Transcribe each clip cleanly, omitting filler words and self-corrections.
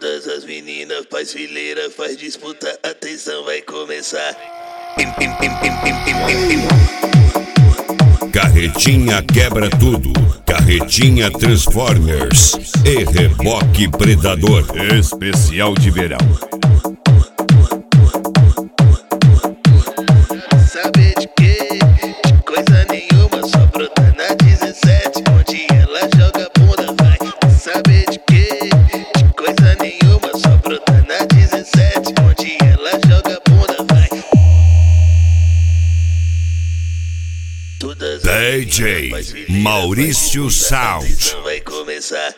Todas as meninas faz fileira, faz disputa, atenção vai começar. Carretinha quebra tudo, carretinha Transformers e reboque Predador especial de verão. Saber de quê? De coisa nenhuma, só brota na 17, onde ela joga bunda, vai. Saber de quê? De coisa nenhuma, só brota na 17, onde ela joga bunda, vai. Todas DJ Maurício Sound. Vai começar.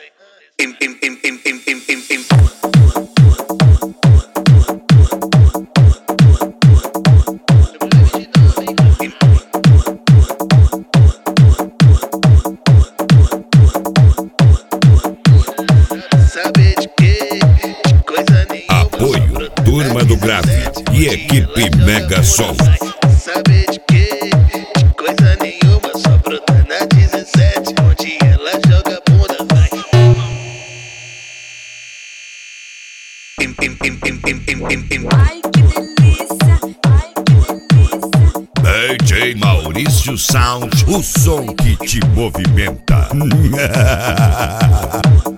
Saber de quê? De coisa nenhuma. Apoio Turma do Grave e equipe Mega Som. Saber de quê? De coisa nenhuma, só brota na 17, onde ela joga bunda, vai. Ai que delícia, ai que delícia. DJ Maurício Sound, o som que te movimenta.